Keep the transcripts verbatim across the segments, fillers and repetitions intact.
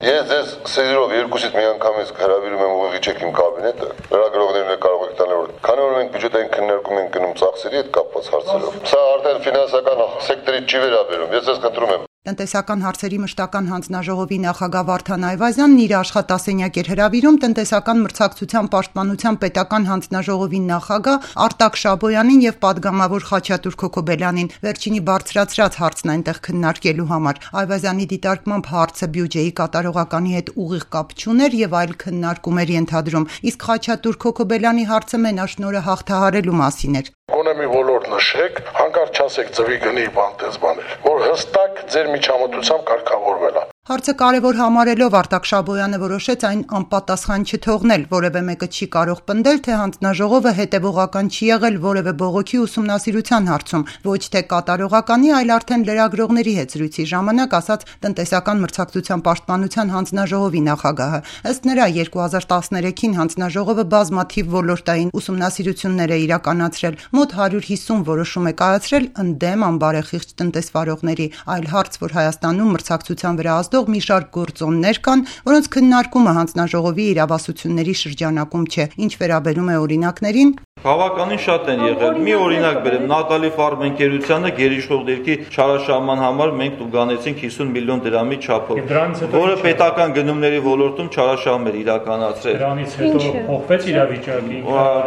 Ես ձեզ սերով երկուսից մի անգամից հրավիրում եմ ուղղիչ եք իմ կաբինետը, լրագրողներն կարող եք տանել, որ քանի որ մենք բյուջետային քննարկում ենք գնում ծախսերի հետ կապված հարցերով։ Սա արդեն ֆինանսական սեկտորի չի վերաբերում։ Ես ձեզ խնդրում եմ Տնտեսական հարցերի մշտական հանձնաժողովի նախագահ Վարդան Այվազյանն իր աշխատասենյակ էր հրավիրում տնտեսական մրցակցության պաշտպանության պետական հանձնաժողովի նախագահ Արտակ Շաբոյանին եւ պատգամավոր Խաչատուր Քոքոբելյանին վերջինի բարձրացրած հարցն այնտեղ քննարկելու համար։ Այվազյանի դիտարկմամբ հարցը բյուջեի կատարողականի հետ ուղիղ կապ չուներ եւ այլ քննարկում էր ենթադրում, իսկ Խաչատուր Քոքոբելյանի հարցը մենաշնորհը հաղթահարելու մասին էր։ Գոնե մի ոլորտ նշեք, հանկարծ չասեք ծվի գնի բանտես բաներ, որ հստակ ձեր միջամտությամբ կարգավորվել է։ Հարցը կարևոր համարելով Արտակ Շաբոյանը որոշեց այն անպատասխան չթողնել, որևէ մեկը չի կարող պնդել, թե հանձնաժողովը հետևողական չի եղել որևէ բողոքի ուսումնասիրության հարցում, ոչ թե կատարողականի, այլ արդեն լրագրողների հետ զրույցի ժամանակ ասաց տնտեսական մրցակցության պաշտպանության հանձնաժողովի նախագահը։ Ըստ նրա երկու հազար տասներեքին հանձնաժողովը բազմաթիվ ոլորտային ուսումնասիրություններ է իրականացրել, մոտ հարյուր հիսուն որոշում է կայացրել ընդդեմ անբարեխիղճ տնտեսվարողների, այլ հարց, որ Հայաստանում մրցակցության վրա մի շարք գործոններ կան, որոնց քննարկումը հանձնաժողովի իրավասությունների շրջանակում չէ։ Ինչ վերաբերում է օրինակներին, բավականին շատ են եղել։ Մի օրինակ բերեմ, Նատալի ֆարմ ընկերությանը գերիշխող դիրքի չարաշահման համար մենք տուգանեցինք հիսուն միլիոն դրամի չափով, որը պետական գնումների ոլորտում չարաշահում էր իրականացրել։ Դրանից հետո փոխվեց իրավիճակը։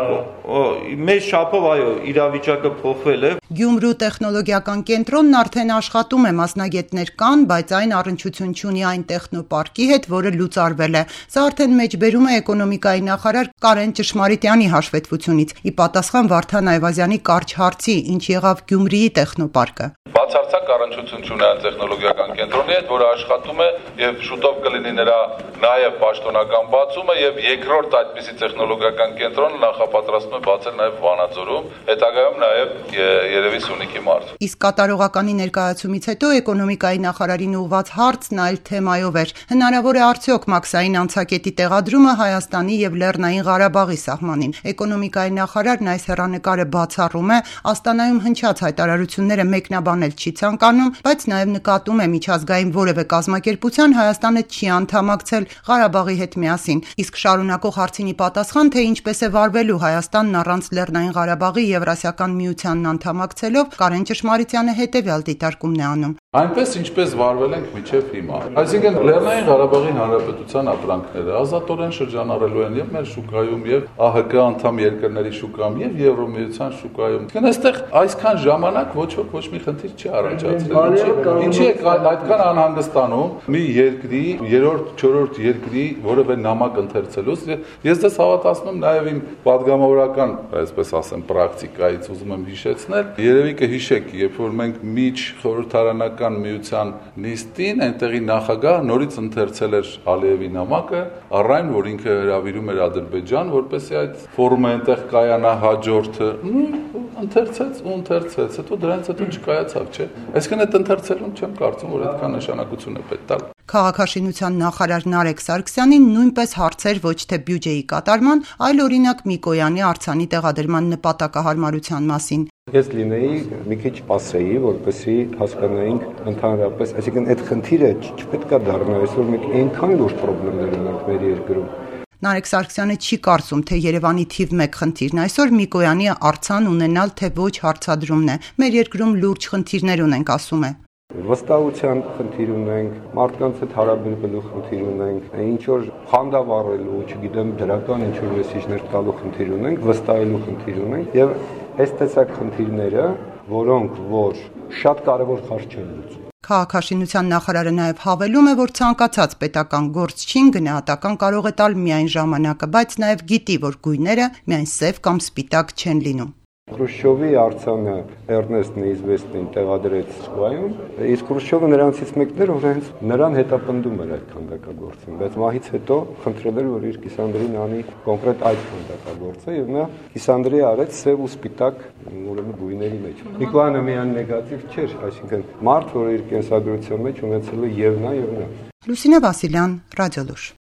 Մեծ չափով այո, իրավիճակը փոխվել է։ Գյումրու տեխնոլոգիական կենտրոնն արդեն աշխատում է, մասնագետներ կան, բայց այն առնչություն չունի այն տեխնոպարկի հետ, որը լուծարվել է։ Սա արդեն մեջբերում է էկոնոմիկայի նախարար Կարեն Ճշմարիտյանի հաշվետվությունից։ Ի պատասխան Վարդան Այվազյանի կարճ հարցի, ինչ եղավ Գյումրիի տեխնոպարկը։ Բացարձակ առնչություն չունի այն տեխնոլոգիական կենտրոնի հետ, որը աշխատում է եւ շուտով կլինի նրա նաեւ պաշտոնական բացումը եւ երկրորդ այդպիսի տեխնոլոգիական կենտրոնը նախապատրաստում է բացել նաեւ Վանաձորում, հետագայում նաեւ երևի Սյունիքի մարզ։ Իսկ կատարողականի ներկայացումից հետո էկոնոմիկայի նախարարին ուղղված հարցն այլ թեմայով էր։ Հնարավոր է արդյոք մաքսային անցակետի տեղադրումը Հայաստանի եւ Լեռնային Ղարաբաղի սահմանին։ Էկոնոմիկայի նախարարն այս հեռանկարը բացառում է, Աստանայում հնչած հայտարարությունները մեկնաբանել չի ցանկանում, բայց նաեւ նկատում է միջազգային որևէ կազմակերպության Հայաստանը չի անդամակցել Ղարաբաղի հետ միասին։ Իսկ շարունակող հարցինի պատասխան, թե ինչպես է վարվելու Հայաստանն առանց Լեռնային Ղարաբաղի Եվրասիական միությանն անդամակցելով, Կարեն Ճշմարիտյանը հետեւյալ դիտարկումն է անում։ Այնպես ինչպես վարվել ենք մինչև հիմա։ Այսինքն Լեռնային Ղարաբաղի Հանրապետության ապրանքները ազատորեն շրջանառելու են եւ մեր շուկայում եւ ԱՀԿ անդամ երկրների շուկայում եւ Եվրոմիության շուկայում։ Այսինքն այստեղ այսքան ժամանակ ոչ ոք ոչ մի խնդիր չի առաջացրել։ Ինչի է այդքան անհանգստանում մի երկրի, երրորդ, չորրորդ երկրի որևէ նամակ ընթերցելուց։ Ես դες հավատացնում նաեւ իմ падգամավորական, այսպես ասեմ, պրակտիկայից ուզում եմ հիշեցնել։ Երևի կհիշեք, երբ որ մենք միջ խորհրդարանական միության նիստին այնտեղի նախագահ նորից ընթերցել էր Ալիևի նամակը, առայն որ ինքը հրավիրում էր Ադրբեջան, որպեսզի այդ ֆորումը այնտեղ կայանա հաջորդը, ընթերցեց ու ընթերցեց, հետո դրանից հետո չկայացավ, չէ։ Այսինքն այդ ընթերցելուն չեմ կարծում, որ այդքան նշանակություն է պետք տալ։ Քաղաքաշինության նախարար Նարեկ Սարգսյանին նույնպես հարցեր ոչ թե բյուջեի կատարման, այլ օրինակ Միկոյանի արձանի տեղադրման նպատակահարմարության մասին։ Ես լինեի մի քիչ ասեի, որպեսզի հասկանայինք ընդհանրապես, այսինքն այդ խնդիրը չպետք է դառնա, այսօր մենք այնքան լուրջ խնդիրներ ունենք մեր երկրում։ Նարեկ Սարգսյանը չի կարծում, թե Երևանի թիվ մեկ խնդիրն այսօր Միկոյանի արձան ունենալ թե ոչ հարցադրումն է։ Մեր երկրում լուրջ խնդիրներ ունենք, ասում է։ Վստահության խնդիր ունենք, մարդկանց հետ հարաբերվելու խնդիր ունենք, ինչ որ խանդավառելու, չգիտեմ, դրական ինչ որ մեսիջներ տալու խնդիր ունենք, վստահելու խնդիր ունենք եւ այս տեսակ խնդիրները, որոնք որ շատ կարեւոր խաղ չեն լուծում։ Քաղաքաշինության նախարարը նաև հավելում է, որ ցանկացած պետական գործչին գնահատական կարող է տալ միայն ժամանակը, բայց նաև գիտի, որ գույները միայն սև կամ սպիտակ չեն լինում։ Խրուշչովի արձանը Էրնեստ Նեիզվեստին տեղադրեց Մոսկվայում, իսկ Խրուշչովը նրանցից մեկն էր, որ հենց նրան հետապնդում էր այդ քանդակագործին, բայց մահից հետո խնդրել էր, որ իր կիսանդրին անի կոնկրետ այդ քանդակագործը եւ նա կիսանդրի արեց սև ու սպիտակ ուրեմն գույների մեջ։ Նիկոլայանը միայն նեգատիվ չէր, այսինքն մարդ, որը իր կենսագրության մեջ ունեցել է եւ նա եւ նա։ Լուսինե Վասիլյան, Ռադիոլուր։